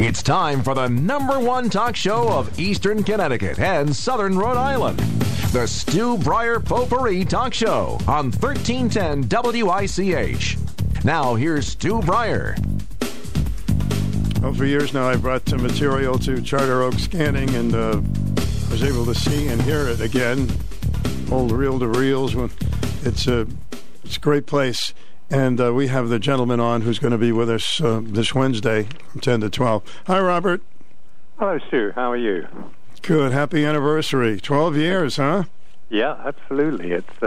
It's time for the #1 talk show of Eastern Connecticut and Southern Rhode Island. The Stu Bryer Potpourri Talk Show on 1310 WICH. Now here's Stu Bryer. Well, for years now, I've brought material to Charter Oak Scanning and was able to see and hear it again. Old reel-to-reels. It's a great place. And we have the gentleman on who's going to be with us this Wednesday from 10 to 12. Hi, Robert. Hello, Stu. How are you? Good. Happy anniversary. 12 years, huh? Yeah, absolutely. It's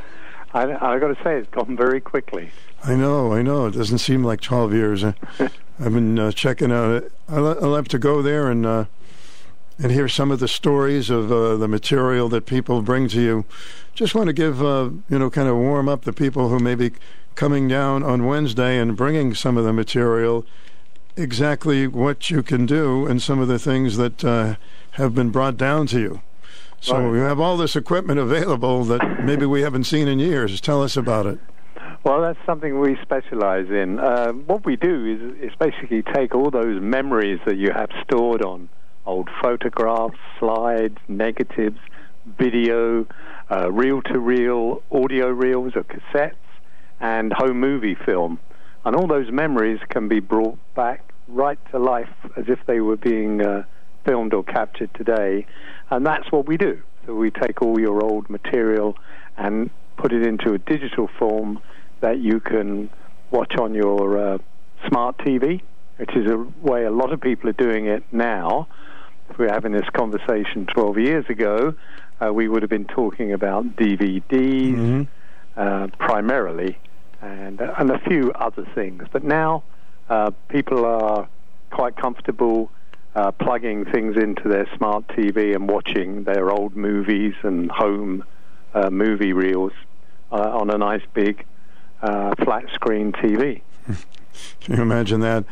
I got to say, it's gone very quickly. I know. It doesn't seem like 12 years. I've been checking out it. I love to go there and hear some of the stories of the material that people bring to you. Just want to give, kind of warm up the people who may be coming down on Wednesday and bringing some of the material, exactly what you can do and some of the things that have been brought down to you. So right. You have all this equipment available that maybe we haven't seen in years. Tell us about it. Well, that's something we specialize in. What we do is basically take all those memories that you have stored on old photographs, slides, negatives, video, reel-to-reel, audio reels or cassettes, and home movie film. And all those memories can be brought back right to life as if they were being filmed or captured today. And that's what we do. So we take all your old material and put it into a digital form that you can watch on your smart TV, which is a way a lot of people are doing it now. If we were having this conversation 12 years ago, we would have been talking about DVDs primarily, and a few other things. But now people are quite comfortable plugging things into their smart TV and watching their old movies and home movie reels on a nice big flat screen TV. Can you imagine that?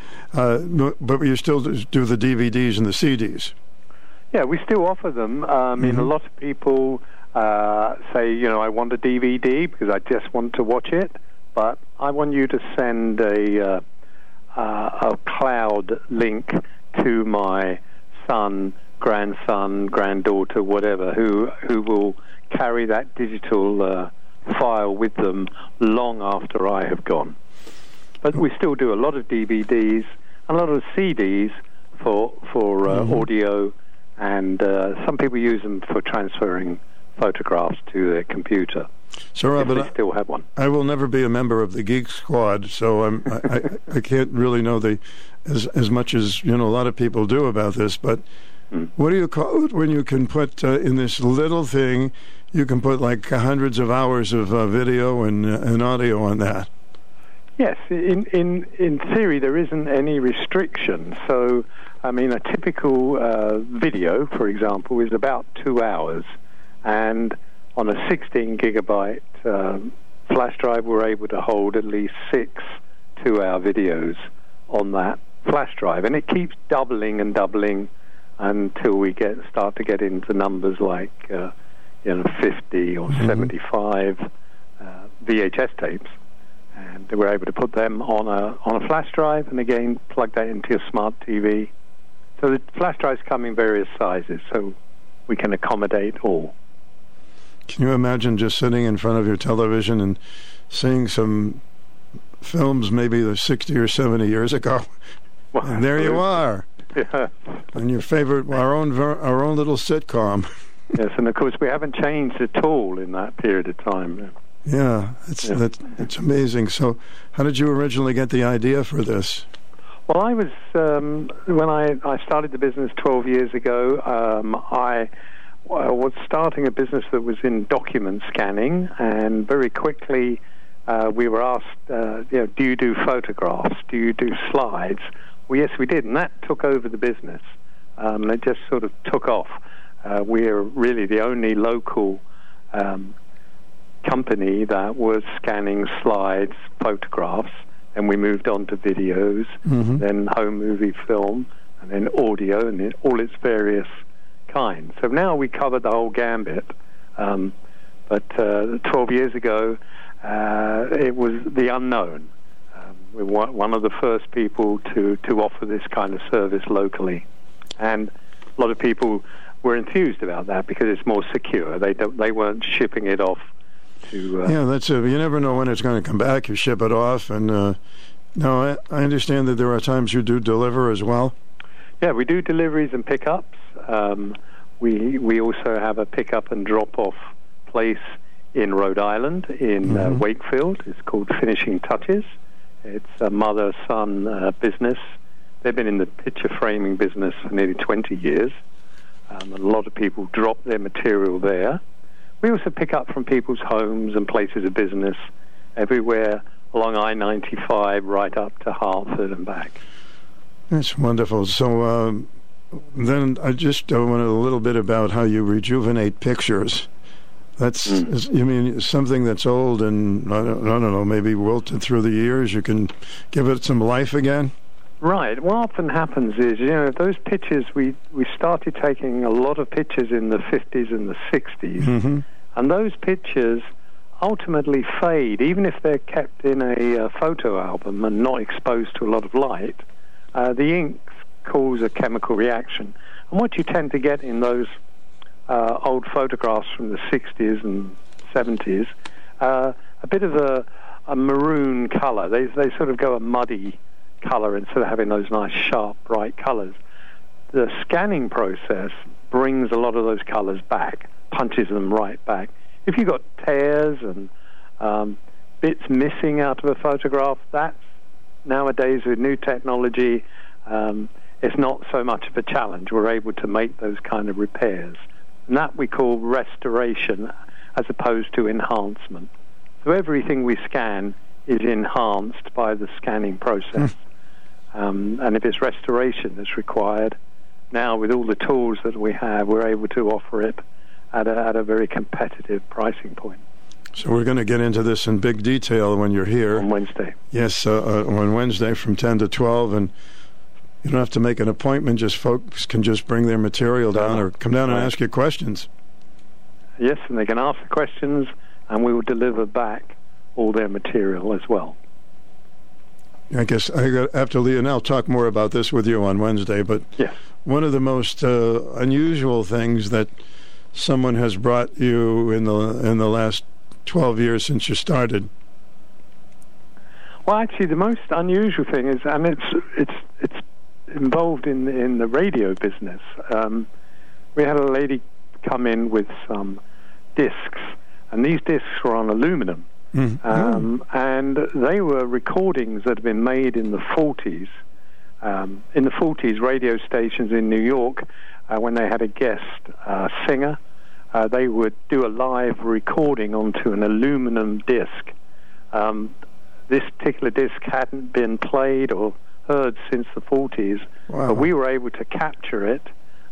But you still do the DVDs and the CDs. Yeah, we still offer them. I mean, a lot of people say, I want a DVD because I just want to watch it, but I want you to send a cloud link to my son, grandson, granddaughter, whatever, who will carry that digital file with them long after I have gone. But we still do a lot of DVDs, a lot of CDs for audio, and some people use them for transferring photographs to their computer. So, Robert, if they still have one. I will never be a member of the Geek Squad, so I can't really know as much as a lot of people do about this. But what do you call it when you can put in this little thing? You can put like hundreds of hours of video and audio on that. Yes, in theory there isn't any restriction. So, I mean, a typical video, for example, is about 2 hours, and on a 16 gigabyte flash drive, we're able to hold at least 6 2-hour videos on that flash drive, and it keeps doubling and doubling until we start to get into numbers like 50 or 75 VHS tapes. And we're able to put them on a flash drive, and again plug that into your smart TV. So the flash drives come in various sizes, so we can accommodate all. Can you imagine just sitting in front of your television and seeing some films maybe 60 or 70 years ago? Well, and there you are. Yeah. And your favorite, our own little sitcom. Yes, and of course we haven't changed at all in that period of time. Yeah, it's amazing. So, how did you originally get the idea for this? Well, I was when I started the business 12 years ago. I was starting a business that was in document scanning, and very quickly we were asked, do you do photographs? Do you do slides? Well, yes, we did, and that took over the business. It just sort of took off. We're really the only local company that was scanning slides, photographs, and we moved on to videos, then home movie film, and then audio, and all its various kinds. So now we cover the whole gambit. But 12 years ago, it was the unknown. We're one of the first people to offer this kind of service locally. And a lot of people were enthused about that because it's more secure. They weren't shipping it off to... Yeah, that's you never know when it's going to come back. You ship it off. And now I understand that there are times you do deliver as well. Yeah, we do deliveries and pickups. We also have a pickup and drop-off place in Rhode Island, in Wakefield. It's called Finishing Touches. It's a mother-son business. They've been in the picture framing business for nearly 20 years. A lot of people drop their material there. We also pick up from people's homes and places of business everywhere along I-95 right up to Hartford and back. That's wonderful. So then I just wanted a little bit about how you rejuvenate pictures. That's, you mean, something that's old and, I don't know, maybe wilted through the years, you can give it some life again? Right. What often happens is, those pictures, we started taking a lot of pictures in the 50s and the 60s, and those pictures ultimately fade, even if they're kept in a photo album and not exposed to a lot of light. The ink cause a chemical reaction. And what you tend to get in those old photographs from the 60s and 70s, a bit of a maroon color. They sort of go a muddy color instead of having those nice, sharp, bright colors. The scanning process brings a lot of those colors back, punches them right back. If you've got tears and bits missing out of a photograph, that's nowadays with new technology, it's not so much of a challenge. We're able to make those kind of repairs. And that we call restoration as opposed to enhancement. So everything we scan is enhanced by the scanning process. And if it's restoration that's required, now with all the tools that we have, we're able to offer it at a very competitive pricing point. So we're going to get into this in big detail when you're here. On Wednesday. Yes, on Wednesday from 10 to 12. And you don't have to make an appointment. Just folks can just bring their material down or come down and ask you questions. Yes, and they can ask the questions, and we will deliver back all their material as well. I guess I have to leave, and I'll talk more about this with you on Wednesday. But yes, one of the most unusual things that someone has brought you in the last 12 years since you started. Well, actually, the most unusual thing is, I mean, it's involved in the radio business. We had a lady come in with some discs, and these discs were on aluminum. And they were recordings that had been made in the 40s. In the 40s, radio stations in New York, when they had a guest singer, they would do a live recording onto an aluminum disc. This particular disc hadn't been played or heard since the 40s, but we were able to capture it.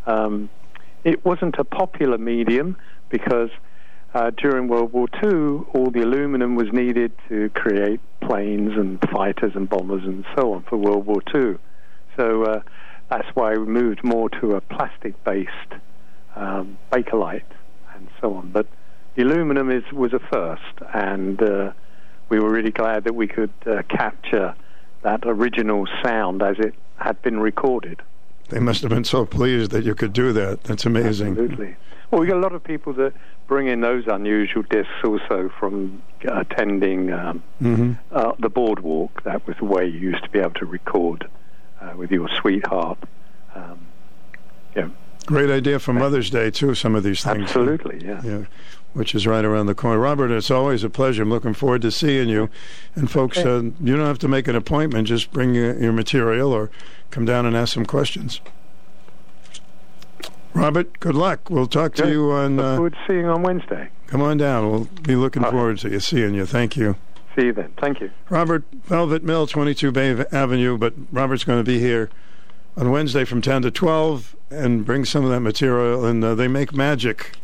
It wasn't a popular medium because during World War II, all the aluminum was needed to create planes and fighters and bombers and so on for World War II. So that's why we moved more to a plastic-based Bakelite and so on. But the aluminum was a first, and we were really glad that we could capture that original sound as it had been recorded. They must have been so pleased that you could do that. That's amazing. Absolutely. Well, we got a lot of people that bring in those unusual discs also from attending the boardwalk. That was the way you used to be able to record with your sweetheart. Great idea for Mother's Day, too, some of these things. Absolutely, yeah. Which is right around the corner. Robert, it's always a pleasure. I'm looking forward to seeing you. And folks, you don't have to make an appointment. Just bring your material or come down and ask some questions. Robert, good luck. We'll talk to you on... Look forward to seeing you on Wednesday. Come on down. We'll be looking forward to seeing you. Thank you. See you then. Thank you. Robert, Velvet Mill, 22 Bay Avenue, but Robert's going to be here on Wednesday from 10 to 12 and bring some of that material, and they make magic.